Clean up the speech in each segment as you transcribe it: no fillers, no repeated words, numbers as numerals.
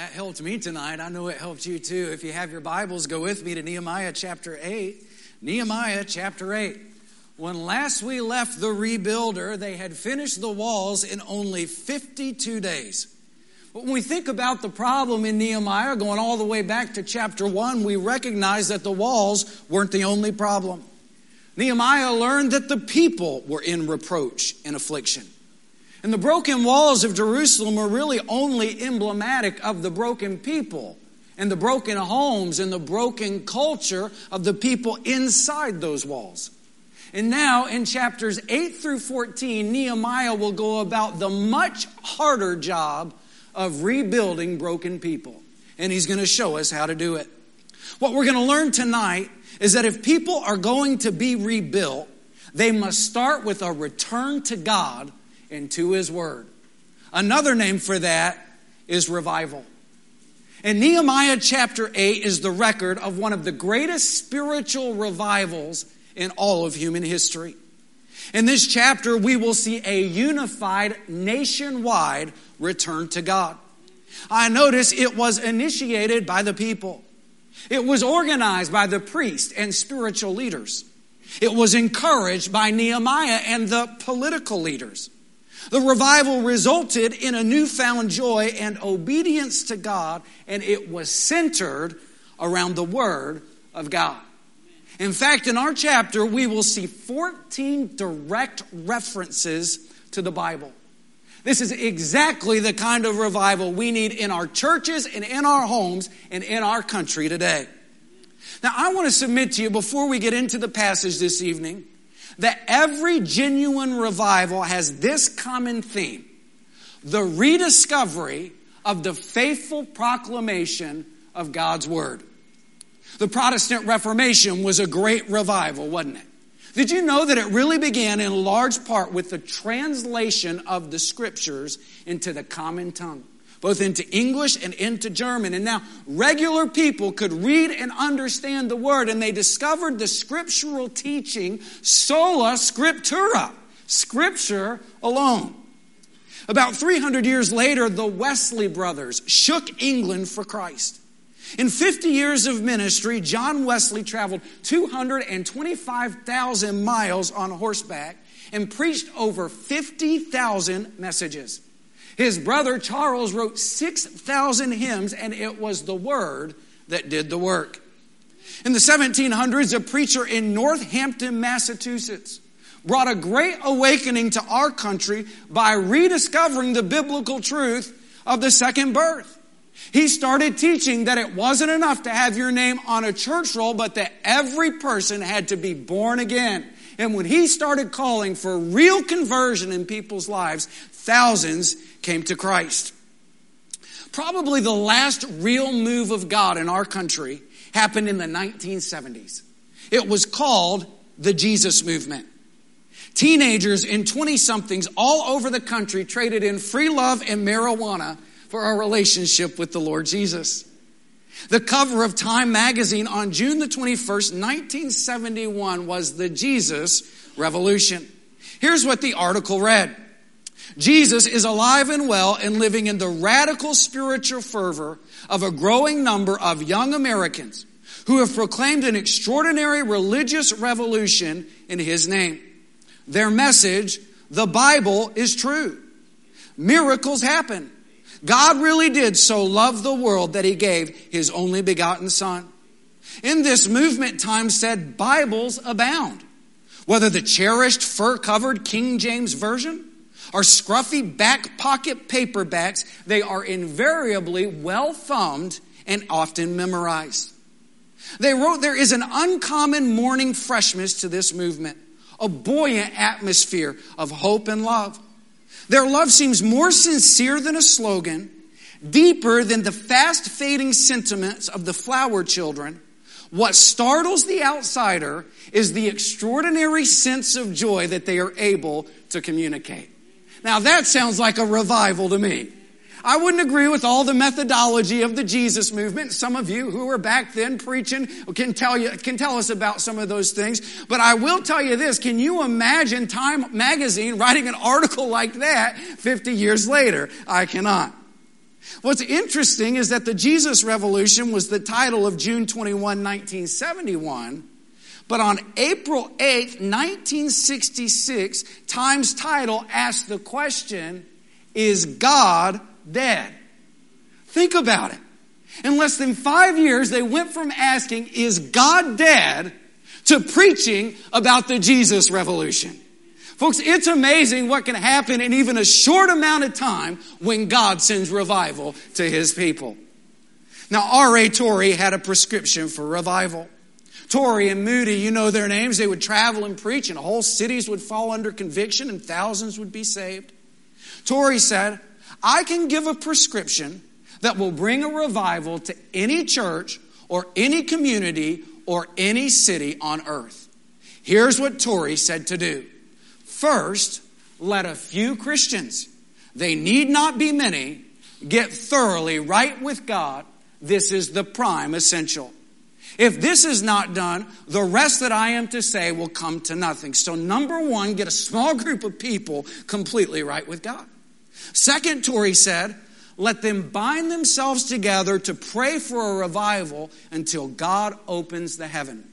that helped me tonight. I know it helped you too. If you have your Bibles, go with me to Nehemiah chapter 8. Nehemiah chapter 8. When last we left the rebuilder, they had finished the walls in only 52 days. But when we think about the problem in Nehemiah, going all the way back to chapter 1, we recognize that the walls weren't the only problem. Nehemiah learned that the people were in reproach and affliction. And the broken walls of Jerusalem were really only emblematic of the broken people and the broken homes and the broken culture of the people inside those walls. And now in chapters 8 through 14, Nehemiah will go about the much harder job of rebuilding broken people. And he's going to show us how to do it. What we're going to learn tonight is that if people are going to be rebuilt, they must start with a return to God and to His Word. Another name for that is revival. And Nehemiah chapter 8 is the record of one of the greatest spiritual revivals in all of human history. In this chapter, we will see a unified, nationwide return to God. I notice it was initiated by the people. It was organized by the priests and spiritual leaders. It was encouraged by Nehemiah and the political leaders. The revival resulted in a newfound joy and obedience to God, and it was centered around the Word of God. In fact, in our chapter, we will see 14 direct references to the Bible. This is exactly the kind of revival we need in our churches and in our homes and in our country today. Now, I want to submit to you before we get into the passage this evening that every genuine revival has this common theme: the rediscovery of the faithful proclamation of God's Word. The Protestant Reformation was a great revival, wasn't it? Did you know that it really began in large part with the translation of the Scriptures into the common tongue, both into English and into German? And now regular people could read and understand the Word, and they discovered the scriptural teaching, sola scriptura, Scripture alone. About 300 years later, the Wesley brothers shook England for Christ. In 50 years of ministry, John Wesley traveled 225,000 miles on horseback and preached over 50,000 messages. His brother Charles wrote 6,000 hymns, and it was the Word that did the work. In the 1700s, a preacher in Northampton, Massachusetts, brought a great awakening to our country by rediscovering the biblical truth of the second birth. He started teaching that it wasn't enough to have your name on a church roll, but that every person had to be born again. And when he started calling for real conversion in people's lives, thousands came to Christ. Probably the last real move of God in our country happened in the 1970s. It was called the Jesus Movement. Teenagers and 20-somethings all over the country traded in free love and marijuana for our relationship with the Lord Jesus. The cover of Time magazine on June the 21st, 1971 was the Jesus Revolution. Here's what the article read. Jesus is alive and well and living in the radical spiritual fervor of a growing number of young Americans who have proclaimed an extraordinary religious revolution in His name. Their message: the Bible is true. Miracles happen. God really did so love the world that He gave His only begotten Son. In this movement, Time said Bibles abound. Whether the cherished fur-covered King James Version or scruffy back pocket paperbacks, they are invariably well-thumbed and often memorized. They wrote there is an uncommon morning freshness to this movement, a buoyant atmosphere of hope and love. Their love seems more sincere than a slogan, deeper than the fast-fading sentiments of the flower children. What startles the outsider is the extraordinary sense of joy that they are able to communicate. Now that sounds like a revival to me. I wouldn't agree with all the methodology of the Jesus movement. Some of you who were back then preaching can tell us about some of those things. But I will tell you this. Can you imagine Time magazine writing an article like that 50 years later? I cannot. What's interesting is that the Jesus Revolution was the title of June 21, 1971. But on April 8, 1966, Time's title asked the question, is God dead? Think about it. In less than 5 years, they went from asking, is God dead, to preaching about the Jesus Revolution. Folks, it's amazing what can happen in even a short amount of time when God sends revival to His people. Now, R.A. Torrey had a prescription for revival. Torrey and Moody, you know their names. They would travel and preach, and whole cities would fall under conviction, and thousands would be saved. Torrey said, I can give a prescription that will bring a revival to any church or any community or any city on earth. Here's what Torrey said to do. First, let a few Christians, they need not be many, get thoroughly right with God. This is the prime essential. If this is not done, the rest that I am to say will come to nothing. So number one, get a small group of people completely right with God. Second, Torrey said, let them bind themselves together to pray for a revival until God opens the heaven.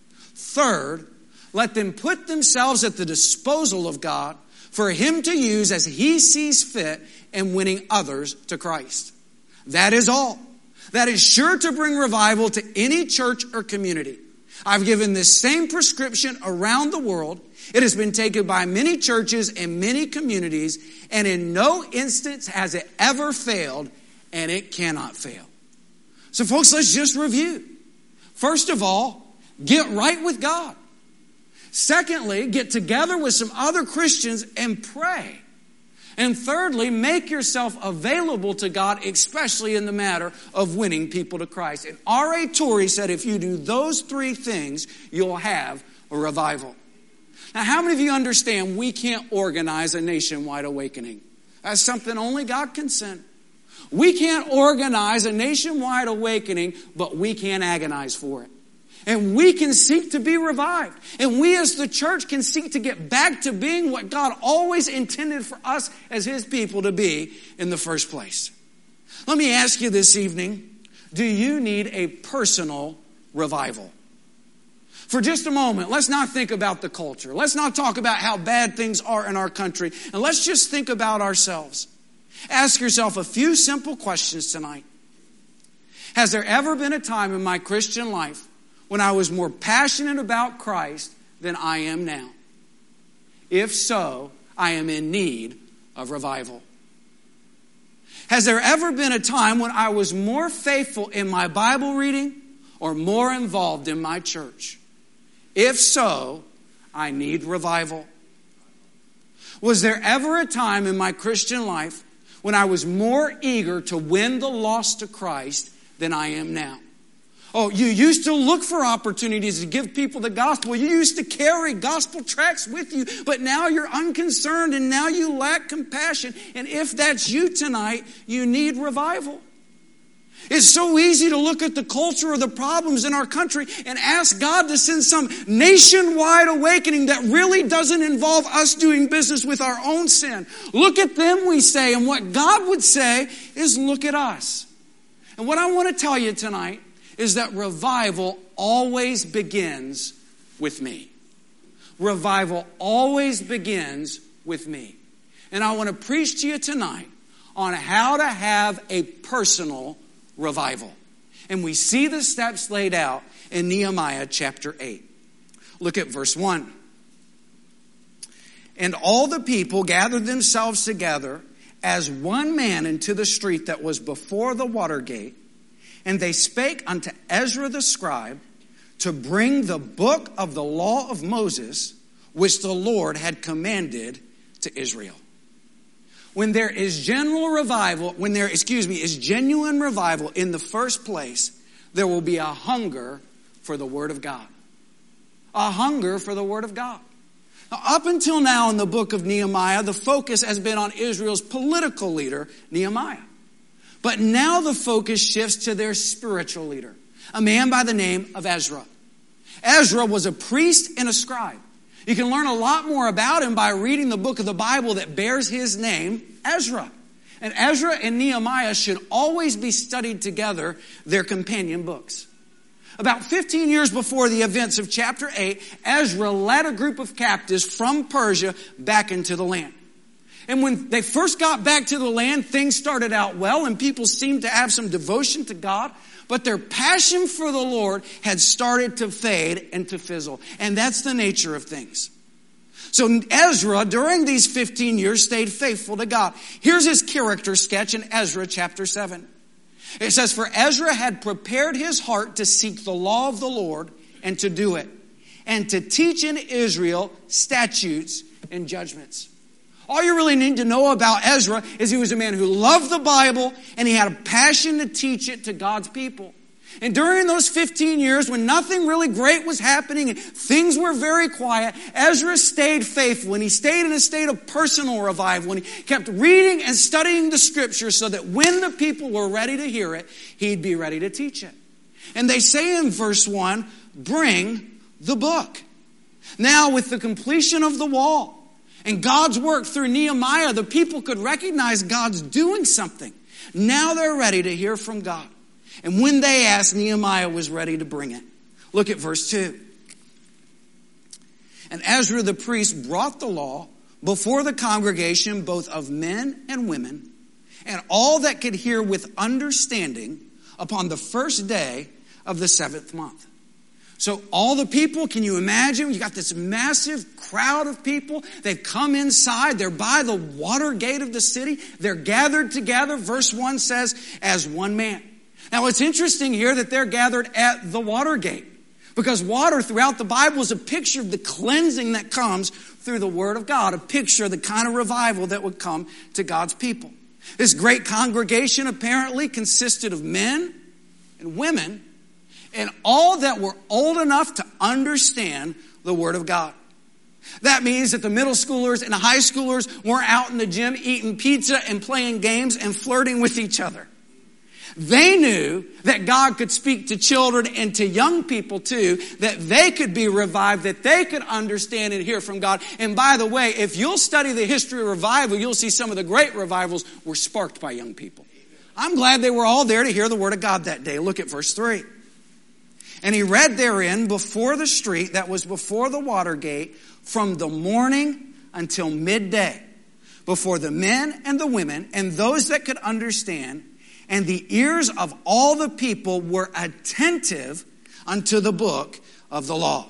Third, let them put themselves at the disposal of God for Him to use as He sees fit in winning others to Christ. That is all. That is sure to bring revival to any church or community. I've given this same prescription around the world. It has been taken by many churches and many communities, and in no instance has it ever failed, and it cannot fail. So folks, let's just review. First of all, get right with God. Secondly, get together with some other Christians and pray. And thirdly, make yourself available to God, especially in the matter of winning people to Christ. And R.A. Torrey said if you do those three things, you'll have a revival. Now, how many of you understand we can't organize a nationwide awakening? That's something only God can send. We can't organize a nationwide awakening, but we can agonize for it. And we can seek to be revived. And we as the church can seek to get back to being what God always intended for us as His people to be in the first place. Let me ask you this evening, do you need a personal revival? For just a moment, let's not think about the culture. Let's not talk about how bad things are in our country. And let's just think about ourselves. Ask yourself a few simple questions tonight. Has there ever been a time in my Christian life when I was more passionate about Christ than I am now? If so, I am in need of revival. Has there ever been a time when I was more faithful in my Bible reading or more involved in my church? If so, I need revival. Was there ever a time in my Christian life when I was more eager to win the lost to Christ than I am now? Oh, you used to look for opportunities to give people the gospel. You used to carry gospel tracts with you, but now you're unconcerned and now you lack compassion. And if that's you tonight, you need revival. It's so easy to look at the culture or the problems in our country and ask God to send some nationwide awakening that really doesn't involve us doing business with our own sin. Look at them, we say, and what God would say is look at us. And what I want to tell you tonight is that revival always begins with me. Revival always begins with me. And I want to preach to you tonight on how to have a personal revival. And we see the steps laid out in Nehemiah chapter 8. Look at verse 1. And all the people gathered themselves together as one man into the street that was before the water gate. And they spake unto Ezra the scribe to bring the book of the law of Moses, which the Lord had commanded to Israel. When there is genuine revival in the first place, there will be a hunger for the Word of God. A hunger for the Word of God. Now, up until now in the book of Nehemiah, the focus has been on Israel's political leader, Nehemiah. But now the focus shifts to their spiritual leader, a man by the name of Ezra. Ezra was a priest and a scribe. You can learn a lot more about him by reading the book of the Bible that bears his name, Ezra. And Ezra and Nehemiah should always be studied together, their companion books. About 15 years before the events of chapter 8, Ezra led a group of captives from Persia back into the land. And when they first got back to the land, things started out well and people seemed to have some devotion to God. But their passion for the Lord had started to fade and to fizzle. And that's the nature of things. So Ezra, during these 15 years, stayed faithful to God. Here's his character sketch in Ezra chapter 7. It says, "For Ezra had prepared his heart to seek the law of the Lord and to do it, and to teach in Israel statutes and judgments." All you really need to know about Ezra is he was a man who loved the Bible and he had a passion to teach it to God's people. And during those 15 years when nothing really great was happening and things were very quiet, Ezra stayed faithful and he stayed in a state of personal revival and he kept reading and studying the scriptures so that when the people were ready to hear it, he'd be ready to teach it. And they say in verse 1, "Bring the book." Now with the completion of the wall and God's work through Nehemiah, the people could recognize God's doing something. Now they're ready to hear from God. And when they asked, Nehemiah was ready to bring it. Look at verse 2. "And Ezra the priest brought the law before the congregation, both of men and women, and all that could hear with understanding upon the first day of the 7th month." So all the people, can you imagine? You got this massive crowd of people. They've come inside. They're by the water gate of the city. They're gathered together. Verse 1 says, as one man. Now it's interesting here that they're gathered at the water gate. Because water throughout the Bible is a picture of the cleansing that comes through the Word of God. A picture of the kind of revival that would come to God's people. This great congregation apparently consisted of men and women and all that were old enough to understand the Word of God. That means that the middle schoolers and the high schoolers weren't out in the gym eating pizza and playing games and flirting with each other. They knew that God could speak to children and to young people too, that they could be revived, that they could understand and hear from God. And by the way, if you'll study the history of revival, you'll see some of the great revivals were sparked by young people. I'm glad they were all there to hear the Word of God that day. Look at verse 3. "And he read therein before the street that was before the water gate from the morning until midday, before the men and the women and those that could understand, and the ears of all the people were attentive unto the book of the law."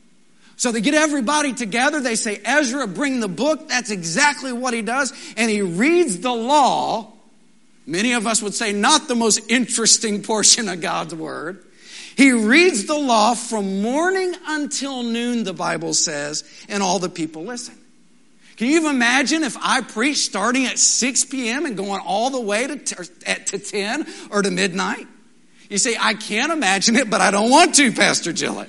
So they get everybody together. They say, "Ezra, bring the book." That's exactly what he does. And he reads the law. Many of us would say not the most interesting portion of God's Word. He reads the law from morning until noon, the Bible says, and all the people listen. Can you even imagine if I preached starting at 6 p.m. and going all the way to 10 or to midnight? You say, I can't imagine it, but I don't want to, Pastor Gillett.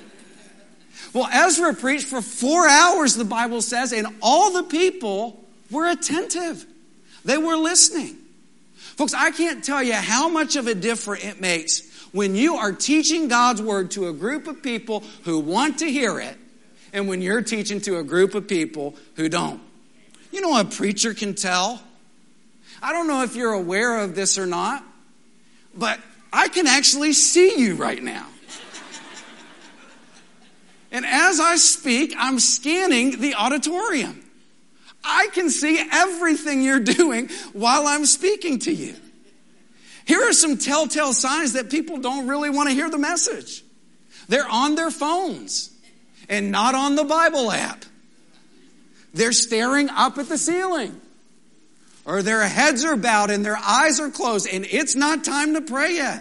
Well, Ezra preached for 4 hours, the Bible says, and all the people were attentive. They were listening. Folks, I can't tell you how much of a difference it makes when you are teaching God's Word to a group of people who want to hear it, and when you're teaching to a group of people who don't. You know, a preacher can tell. I don't know if you're aware of this or not, but I can actually see you right now. And as I speak, I'm scanning the auditorium. I can see everything you're doing while I'm speaking to you. Here are some telltale signs that people don't really want to hear the message. They're on their phones and not on the Bible app. They're staring up at the ceiling. Or their heads are bowed and their eyes are closed and it's not time to pray yet.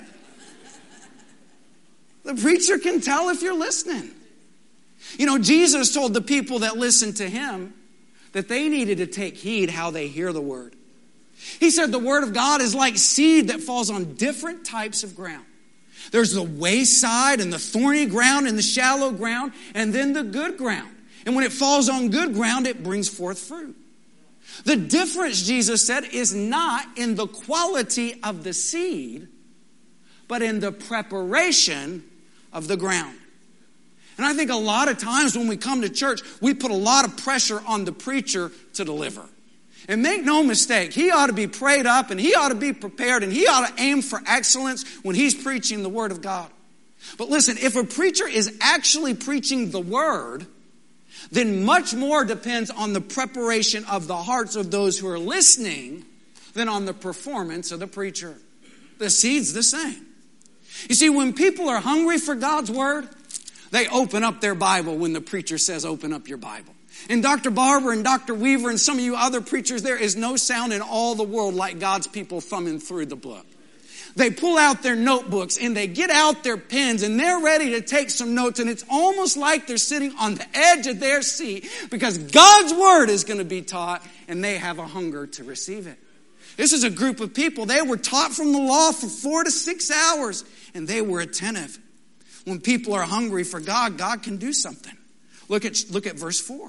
The preacher can tell if you're listening. You know, Jesus told the people that listened to him that they needed to take heed how they hear the Word. He said the Word of God is like seed that falls on different types of ground. There's the wayside and the thorny ground and the shallow ground and then the good ground. And when it falls on good ground, it brings forth fruit. The difference, Jesus said, is not in the quality of the seed, but in the preparation of the ground. And I think a lot of times when we come to church, we put a lot of pressure on the preacher to deliver. And make no mistake, he ought to be prayed up and he ought to be prepared and he ought to aim for excellence when he's preaching the Word of God. But listen, if a preacher is actually preaching the Word, then much more depends on the preparation of the hearts of those who are listening than on the performance of the preacher. The seed's the same. You see, when people are hungry for God's Word, they open up their Bible when the preacher says, open up your Bible. And Dr. Barber and Dr. Weaver and some of you other preachers, there is no sound in all the world like God's people thumbing through the book. They pull out their notebooks and they get out their pens and they're ready to take some notes, and it's almost like they're sitting on the edge of their seat because God's Word is going to be taught and they have a hunger to receive it. This is a group of people. They were taught from the law for 4 to 6 hours and they were attentive. When people are hungry for God, God can do something. Look at verse 4.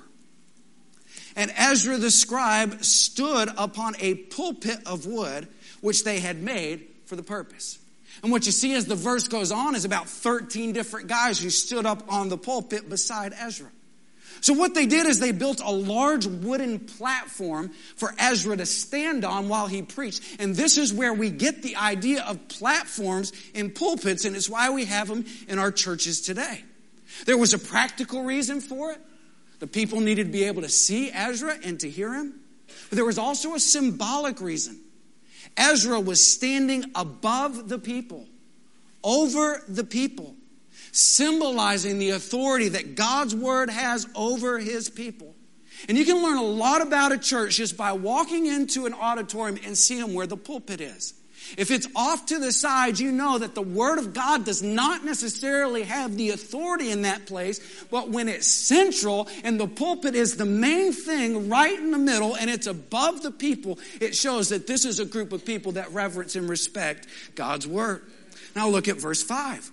And Ezra the scribe stood upon a pulpit of wood, which they had made for the purpose. And what you see as the verse goes on is about 13 different guys who stood up on the pulpit beside Ezra. So what they did is they built a large wooden platform for Ezra to stand on while he preached. And this is where we get the idea of platforms in pulpits, and it's why we have them in our churches today. There was a practical reason for it. The people needed to be able to see Ezra and to hear him. But there was also a symbolic reason. Ezra was standing above the people, over the people, symbolizing the authority that God's Word has over His people. And you can learn a lot about a church just by walking into an auditorium and seeing where the pulpit is. If it's off to the side, you know that the Word of God does not necessarily have the authority in that place, but when it's central and the pulpit is the main thing right in the middle and it's above the people, it shows that this is a group of people that reverence and respect God's Word. Now look at verse 5.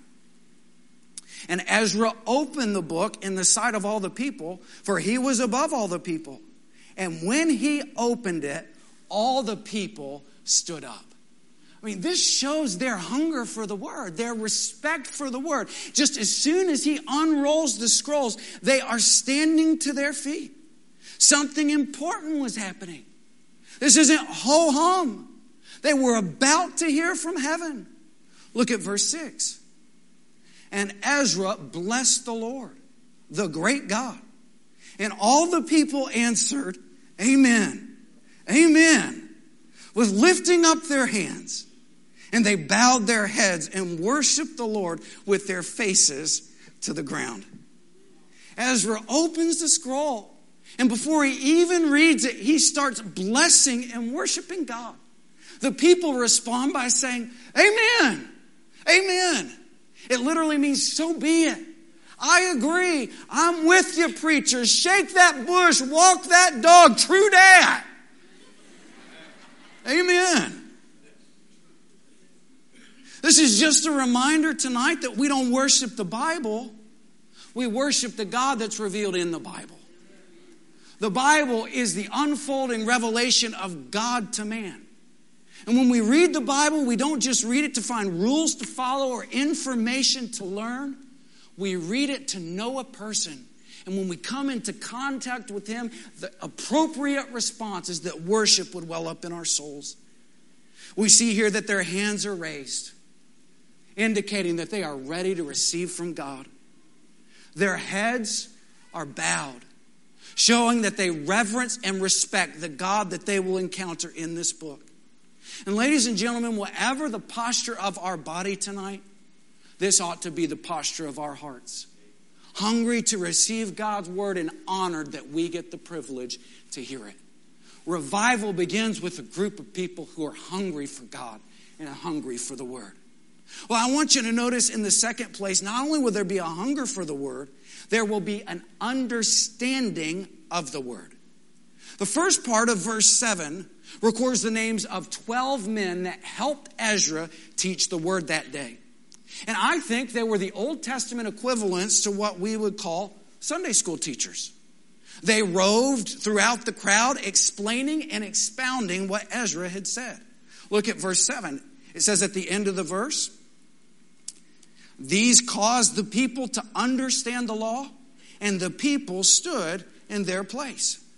And Ezra opened the book in the sight of all the people, for he was above all the people. And when he opened it, all the people stood up. I mean, this shows their hunger for the Word, their respect for the Word. Just as soon as he unrolls the scrolls, they are standing to their feet. Something important was happening. This isn't ho-hum. They were about to hear from heaven. Look at verse 6. And Ezra blessed the Lord, the great God. And all the people answered, Amen, Amen, with lifting up their hands. And they bowed their heads and worshiped the Lord with their faces to the ground. Ezra opens the scroll, and before he even reads it, he starts blessing and worshiping God. The people respond by saying, Amen, Amen. It literally means, so be it. I agree. I'm with you, preachers. Shake that bush, walk that dog. True that. Amen. This is just a reminder tonight that we don't worship the Bible. We worship the God that's revealed in the Bible. The Bible is the unfolding revelation of God to man. And when we read the Bible, we don't just read it to find rules to follow or information to learn. We read it to know a person. And when we come into contact with him, the appropriate response is that worship would well up in our souls. We see here that their hands are raised, indicating that they are ready to receive from God. Their heads are bowed, showing that they reverence and respect the God that they will encounter in this book. And ladies and gentlemen, whatever the posture of our body tonight, this ought to be the posture of our hearts. Hungry to receive God's Word and honored that we get the privilege to hear it. Revival begins with a group of people who are hungry for God and hungry for the Word. Well, I want you to notice in the second place, not only will there be a hunger for the Word, there will be an understanding of the Word. The first part of verse 7 records the names of 12 men that helped Ezra teach the Word that day. And I think they were the Old Testament equivalents to what we would call Sunday school teachers. They roved throughout the crowd, explaining and expounding what Ezra had said. Look at verse 7. It says at the end of the verse, these caused the people to understand the law, and the people stood in their place.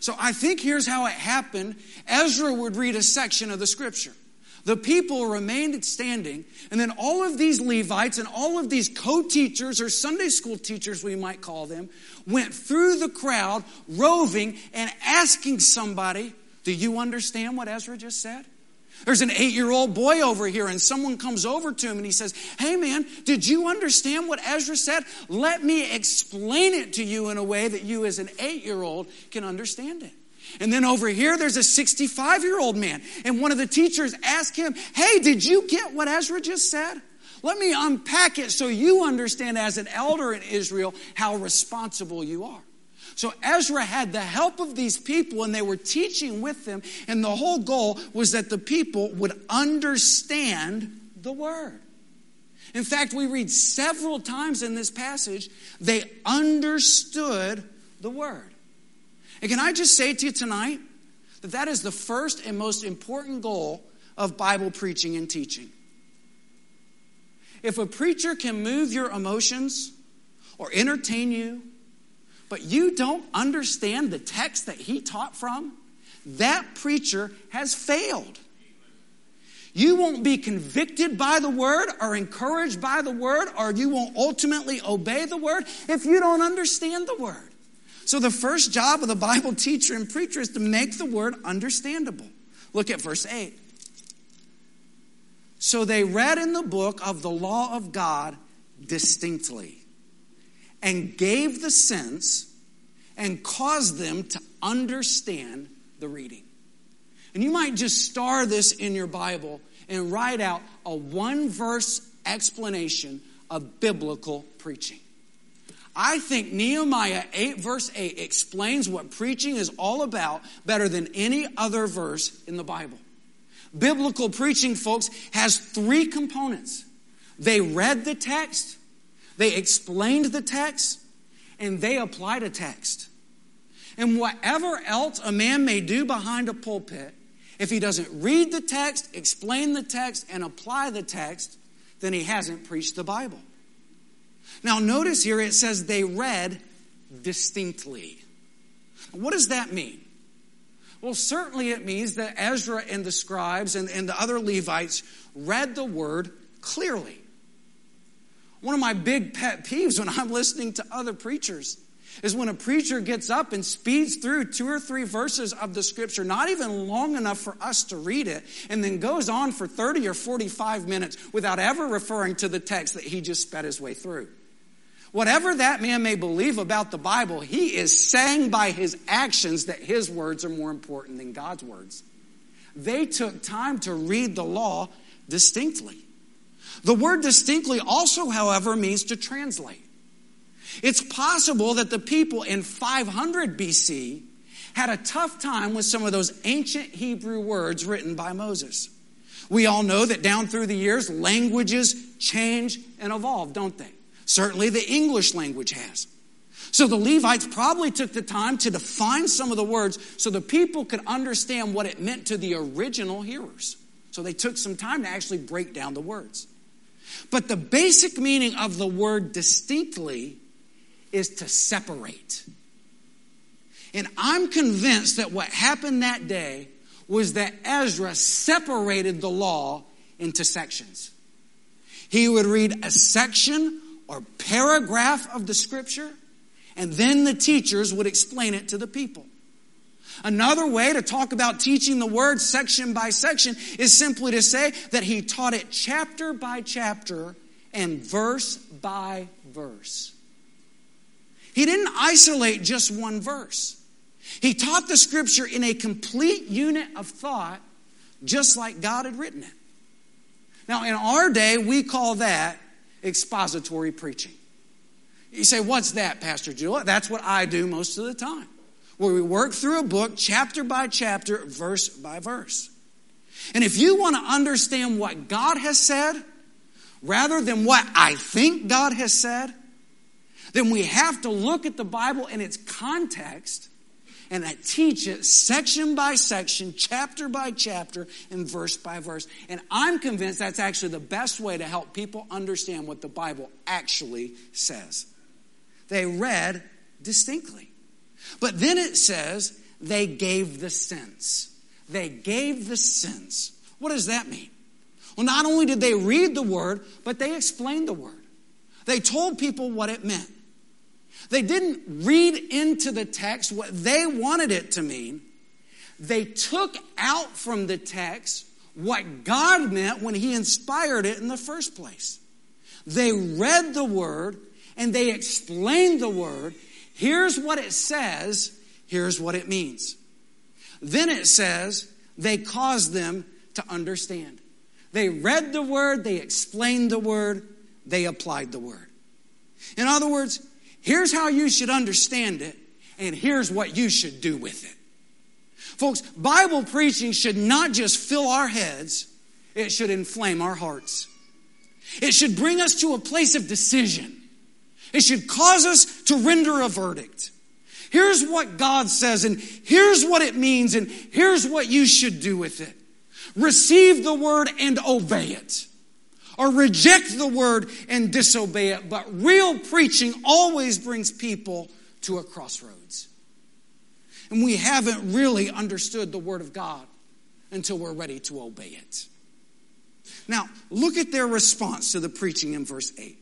So I think here's how it happened. Ezra would read a section of the scripture. The people remained standing, and then all of these Levites and all of these co-teachers or Sunday school teachers, we might call them, went through the crowd, roving and asking somebody, do you understand what Ezra just said? There's an 8-year-old boy over here, and someone comes over to him and he says, hey man, did you understand what Ezra said? Let me explain it to you in a way that you as an 8-year-old can understand it. And then over here, there's a 65-year-old man. And one of the teachers asked him, hey, did you get what Ezra just said? Let me unpack it so you understand as an elder in Israel how responsible you are. So Ezra had the help of these people, and they were teaching with them. And the whole goal was that the people would understand the word. In fact, we read several times in this passage, they understood the word. And can I just say to you tonight that that is the first and most important goal of Bible preaching and teaching. If a preacher can move your emotions or entertain you, but you don't understand the text that he taught from, that preacher has failed. You won't be convicted by the word or encouraged by the word, or you won't ultimately obey the word if you don't understand the word. So the first job of the Bible teacher and preacher is to make the word understandable. Look at verse 8. So they read in the book of the law of God distinctly and gave the sense and caused them to understand the reading. And you might just star this in your Bible and write out a 1-verse explanation of biblical preaching. I think Nehemiah 8 verse 8 explains what preaching is all about better than any other verse in the Bible. Biblical preaching, folks, has 3 components. They read the text, they explained the text, and they applied a text. And whatever else a man may do behind a pulpit, if he doesn't read the text, explain the text, and apply the text, then he hasn't preached the Bible. Now notice here it says they read distinctly. What does that mean? Well, certainly it means that Ezra and the scribes and the other Levites read the word clearly. One of my big pet peeves when I'm listening to other preachers is when a preacher gets up and speeds through 2 or 3 verses of the scripture, not even long enough for us to read it, and then goes on for 30 or 45 minutes without ever referring to the text that he just sped his way through. Whatever that man may believe about the Bible, he is saying by his actions that his words are more important than God's words. They took time to read the law distinctly. The word distinctly also, however, means to translate. It's possible that the people in 500 BC had a tough time with some of those ancient Hebrew words written by Moses. We all know that down through the years, languages change and evolve, don't they? Certainly the English language has. So the Levites probably took the time to define some of the words so the people could understand what it meant to the original hearers. So they took some time to actually break down the words. But the basic meaning of the word distinctly is to separate. And I'm convinced that what happened that day was that Ezra separated the law into sections. He would read a section or paragraph of the scripture, and then the teachers would explain it to the people. Another way to talk about teaching the word section by section is simply to say that he taught it chapter by chapter and verse by verse. He didn't isolate just one verse. He taught the scripture in a complete unit of thought, just like God had written it. Now, in our day, we call that expository preaching. You say, what's that, Pastor Jewel? That's what I do most of the time, where we work through a book chapter by chapter, verse by verse. And if you want to understand what God has said, rather than what I think God has said, then we have to look at the Bible in its context and teach it section by section, chapter by chapter, and verse by verse. And I'm convinced that's actually the best way to help people understand what the Bible actually says. They read distinctly. But then it says they gave the sense. They gave the sense. What does that mean? Well, not only did they read the word, but they explained the word. They told people what it meant. They didn't read into the text what they wanted it to mean. They took out from the text what God meant when He inspired it in the first place. They read the word and they explained the word. Here's what it says. Here's what it means. Then it says they caused them to understand. They read the word, they explained the word, they applied the word. In other words, here's how you should understand it, and here's what you should do with it. Folks, Bible preaching should not just fill our heads, it should inflame our hearts. It should bring us to a place of decision. It should cause us to render a verdict. Here's what God says, and here's what it means, and here's what you should do with it. Receive the word and obey it. Or reject the word and disobey it. But real preaching always brings people to a crossroads. And we haven't really understood the word of God until we're ready to obey it. Now, look at their response to the preaching in verse 8.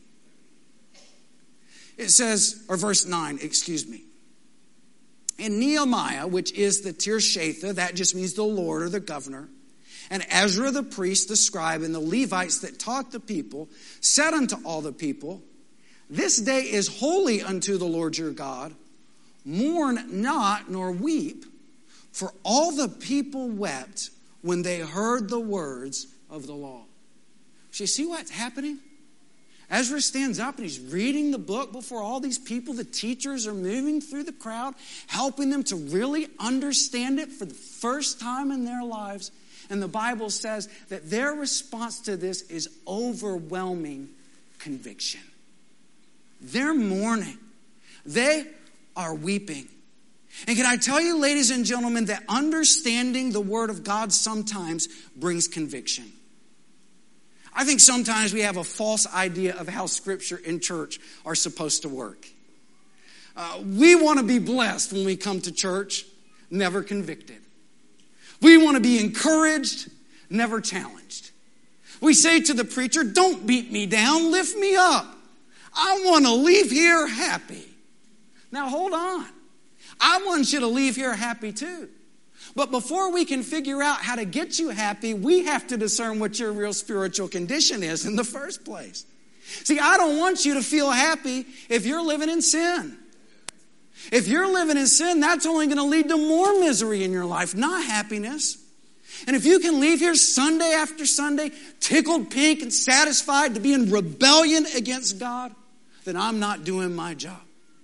It says, or verse 9, excuse me. And Nehemiah, which is the Tirshatha, that just means the Lord or the governor, and Ezra the priest, the scribe, and the Levites that taught the people, said unto all the people, this day is holy unto the Lord your God. Mourn not nor weep, for all the people wept when they heard the words of the law. So you see what's happening? Ezra stands up and he's reading the book before all these people. The teachers are moving through the crowd, helping them to really understand it for the first time in their lives. And the Bible says that their response to this is overwhelming conviction. They're mourning. They are weeping. And can I tell you, ladies and gentlemen, that understanding the Word of God sometimes brings conviction. I think sometimes we have a false idea of how Scripture and church are supposed to work. We want to be blessed when we come to church, never convicted. We want to be encouraged, never challenged. We say to the preacher, don't beat me down, lift me up. I want to leave here happy. Now hold on. I want you to leave here happy too. But before we can figure out how to get you happy, we have to discern what your real spiritual condition is in the first place. See, I don't want you to feel happy if you're living in sin. If you're living in sin, that's only going to lead to more misery in your life, not happiness. And if you can leave here Sunday after Sunday, tickled pink and satisfied to be in rebellion against God, then I'm not doing my job.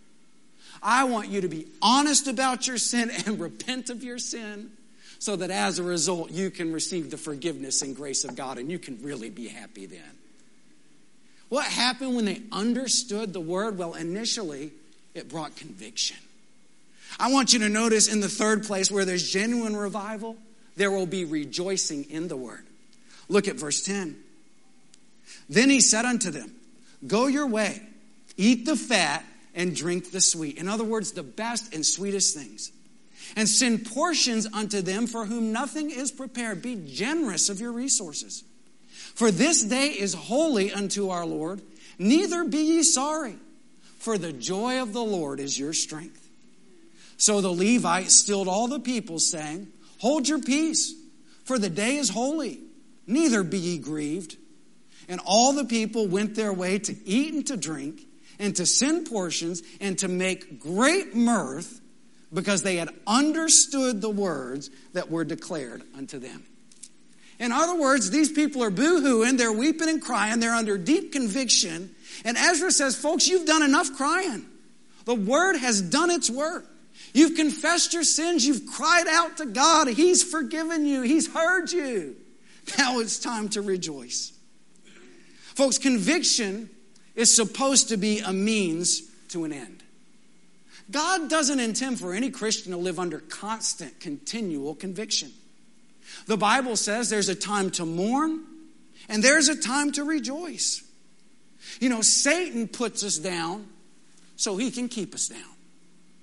I want you to be honest about your sin and repent of your sin so that as a result you can receive the forgiveness and grace of God and you can really be happy then. What happened when they understood the word? Well, initially it brought conviction. I want you to notice in the third place where there's genuine revival, there will be rejoicing in the word. Look at verse 10. Then he said unto them, go your way, eat the fat, and drink the sweet. In other words, the best and sweetest things. And send portions unto them for whom nothing is prepared. Be generous of your resources. For this day is holy unto our Lord. Neither be ye sorry, for the joy of the Lord is your strength. So the Levites stilled all the people, saying, hold your peace, for the day is holy. Neither be ye grieved. And all the people went their way to eat and to drink, and to send portions, and to make great mirth, because they had understood the words that were declared unto them. In other words, these people are boo-hooing, they're weeping and crying, they're under deep conviction. And Ezra says, folks, you've done enough crying. The word has done its work. You've confessed your sins, you've cried out to God, He's forgiven you, He's heard you. Now it's time to rejoice. Folks, conviction is supposed to be a means to an end. God doesn't intend for any Christian to live under constant, continual conviction. The Bible says there's a time to mourn and there's a time to rejoice. You know, Satan puts us down so he can keep us down.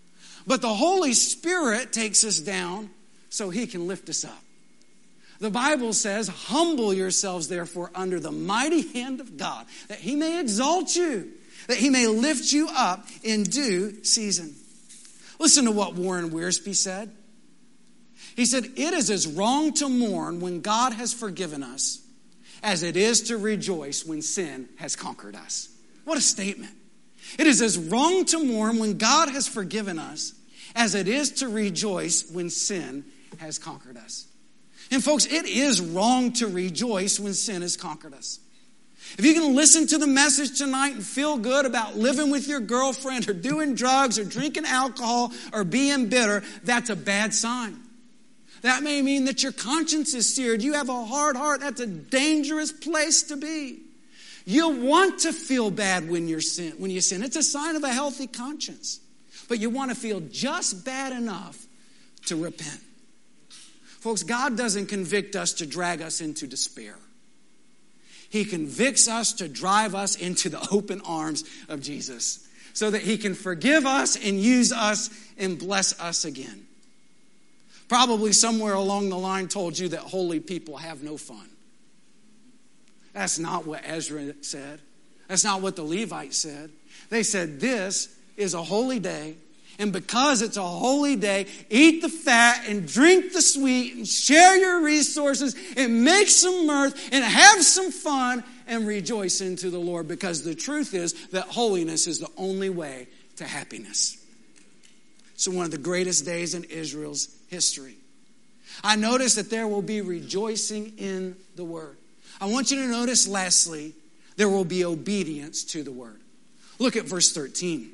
But the Holy Spirit takes us down so he can lift us up. The Bible says, humble yourselves therefore under the mighty hand of God, that he may exalt you, that he may lift you up in due season. Listen to what Warren Wiersbe said. He said, it is as wrong to mourn when God has forgiven us as it is to rejoice when sin has conquered us. What a statement. It is as wrong to mourn when God has forgiven us as it is to rejoice when sin has conquered us. And folks, it is wrong to rejoice when sin has conquered us. If you can listen to the message tonight and feel good about living with your girlfriend or doing drugs or drinking alcohol or being bitter, that's a bad sign. That may mean that your conscience is seared. You have a hard heart. That's a dangerous place to be. You want to feel bad when you sin. It's a sign of a healthy conscience. But you want to feel just bad enough to repent. Folks, God doesn't convict us to drag us into despair. He convicts us to drive us into the open arms of Jesus so that he can forgive us and use us and bless us again. Probably somewhere along the line told you that holy people have no fun. That's not what Ezra said. That's not what the Levites said. They said this is a holy day, and because it's a holy day, eat the fat and drink the sweet and share your resources and make some mirth and have some fun and rejoice into the Lord, because the truth is that holiness is the only way to happiness. So one of the greatest days in Israel's history. I notice that there will be rejoicing in the word. I want you to notice, lastly, there will be obedience to the word. Look at verse 13.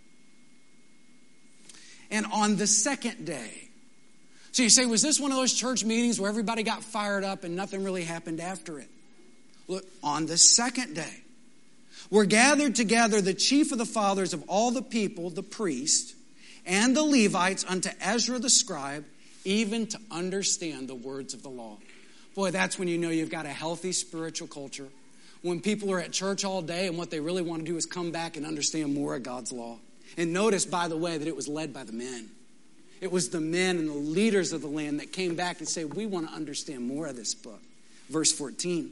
And on the second day. So you say, was this one of those church meetings where everybody got fired up and nothing really happened after it? Look, on the second day, were gathered together the chief of the fathers of all the people, the priests, and the Levites unto Ezra the scribe, even to understand the words of the law. Boy, that's when you know you've got a healthy spiritual culture. When people are at church all day and what they really want to do is come back and understand more of God's law. And notice, by the way, that it was led by the men. It was the men and the leaders of the land that came back and said, we want to understand more of this book. Verse 14.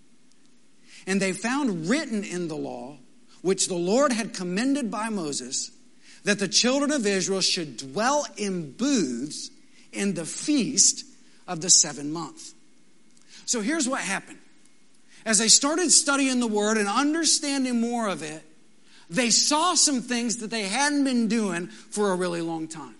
And they found written in the law, which the Lord had commended by Moses, that the children of Israel should dwell in booths in the feast of the 7th month. So here's what happened. As they started studying the word and understanding more of it, they saw some things that they hadn't been doing for a really long time.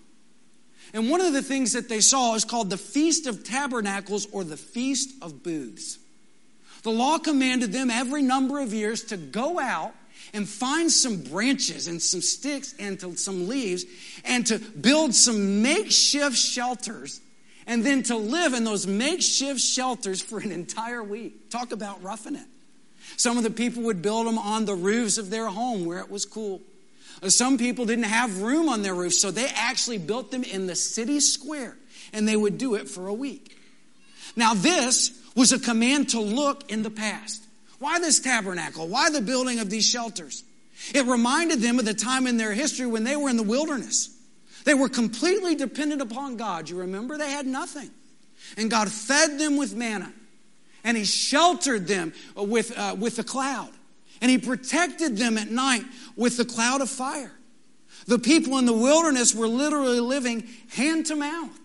And one of the things that they saw is called the Feast of Tabernacles, or the Feast of Booths. The law commanded them every number of years to go out and find some branches and some sticks and some leaves and to build some makeshift shelters, and then to live in those makeshift shelters for an entire week. Talk about roughing it. Some of the people would build them on the roofs of their home where it was cool. Some people didn't have room on their roofs, so they actually built them in the city square, and they would do it for a week. Now this was a command to look in the past. Why this tabernacle? Why the building of these shelters? It reminded them of the time in their history when they were in the wilderness. They were completely dependent upon God. You remember? They had nothing. And God fed them with manna. And he sheltered them with a cloud. And he protected them at night with the cloud of fire. The people in the wilderness were literally living hand to mouth.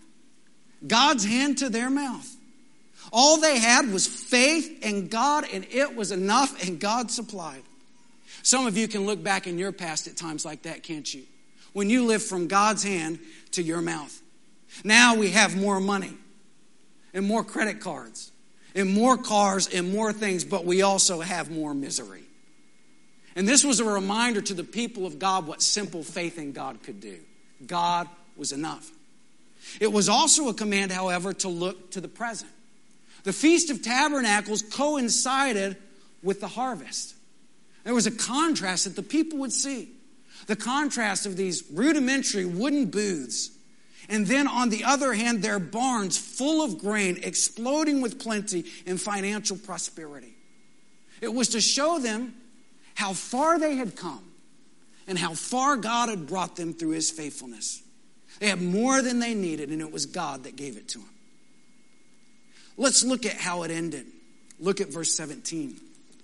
God's hand to their mouth. All they had was faith in God, and it was enough, and God supplied. Some of you can look back in your past at times like that, can't you? When you lived from God's hand to your mouth. Now we have more money and more credit cards and more cars and more things, but we also have more misery. And this was a reminder to the people of God what simple faith in God could do. God was enough. It was also a command, however, to look to the present. The Feast of Tabernacles coincided with the harvest. There was a contrast that the people would see. The contrast of these rudimentary wooden booths. And then on the other hand, their barns full of grain, exploding with plenty and financial prosperity. It was to show them how far they had come and how far God had brought them through his faithfulness. They had more than they needed, and it was God that gave it to them. Let's look at how it ended. Look at verse 17.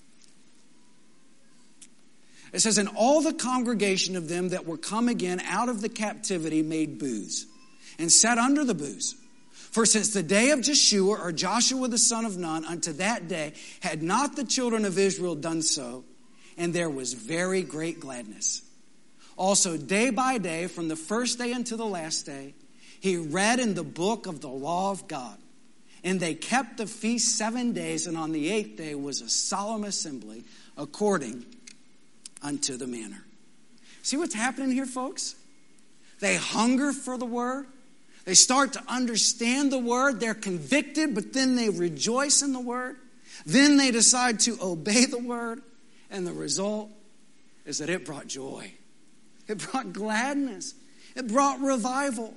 It says, and all the congregation of them that were come again out of the captivity made booths, and sat under the booths. For since the day of Joshua, or Joshua the son of Nun, unto that day, had not the children of Israel done so, and there was very great gladness. Also day by day, from the first day unto the last day, he read in the book of the law of God. And they kept the feast 7 days, and on the 8th day was a solemn assembly, according unto the manner. See what's happening here, folks? They hunger for the word. They start to understand the word. They're convicted, but then they rejoice in the word. Then they decide to obey the word. And the result is that it brought joy. It brought gladness. It brought revival.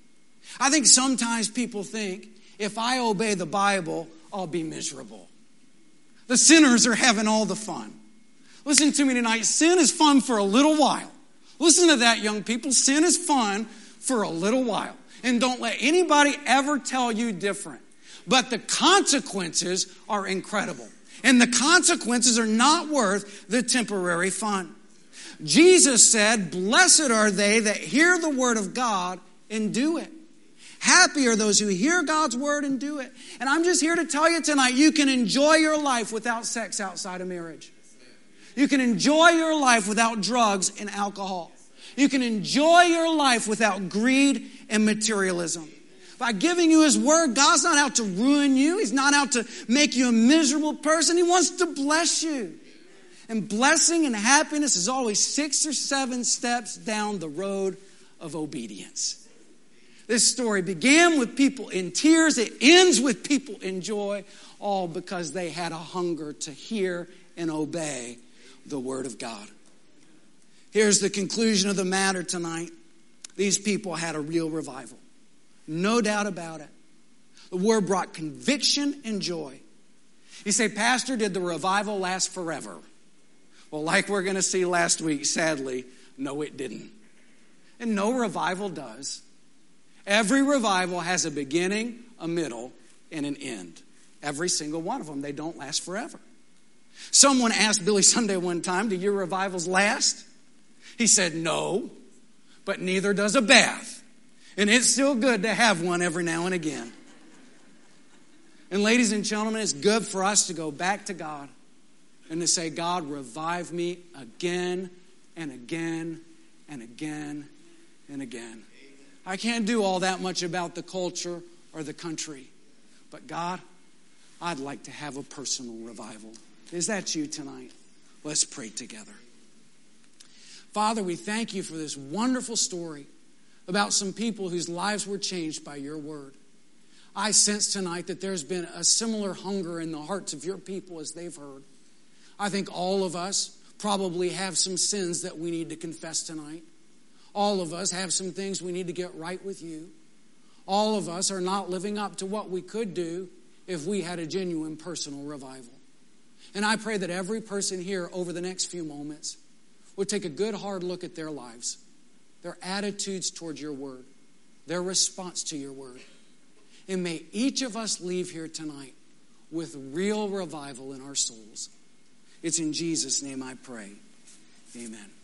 I think sometimes people think, if I obey the Bible, I'll be miserable. The sinners are having all the fun. Listen to me tonight. Sin is fun for a little while. Listen to that, young people. Sin is fun for a little while. And don't let anybody ever tell you different. But the consequences are incredible. And the consequences are not worth the temporary fun. Jesus said, blessed are they that hear the word of God and do it. Happy are those who hear God's word and do it. And I'm just here to tell you tonight, you can enjoy your life without sex outside of marriage. You can enjoy your life without drugs and alcohol. You can enjoy your life without greed and materialism. By giving you his word, God's not out to ruin you. He's not out to make you a miserable person. He wants to bless you. And blessing and happiness is always 6 or 7 steps down the road of obedience. This story began with people in tears. It ends with people in joy, all because they had a hunger to hear and obey the word of God. Here's the conclusion of the matter tonight. These people had a real revival. No doubt about it. The word brought conviction and joy. You say, Pastor, did the revival last forever? Well, like we're going to see last week, sadly, no, it didn't. And no revival does. Every revival has a beginning, a middle, and an end. Every single one of them. They don't last forever. Someone asked Billy Sunday one time, do your revivals last? He said, no, but neither does a bath. And it's still good to have one every now and again. And ladies and gentlemen, it's good for us to go back to God and to say, God, revive me again and again and again and again. I can't do all that much about the culture or the country. But God, I'd like to have a personal revival. Is that you tonight? Let's pray together. Father, we thank you for this wonderful story about some people whose lives were changed by your word. I sense tonight that there's been a similar hunger in the hearts of your people as they've heard. I think all of us probably have some sins that we need to confess tonight. All of us have some things we need to get right with you. All of us are not living up to what we could do if we had a genuine personal revival. And I pray that every person here over the next few moments would take a good hard look at their lives, their attitudes towards your word, their response to your word. And may each of us leave here tonight with real revival in our souls. It's in Jesus' name I pray. Amen.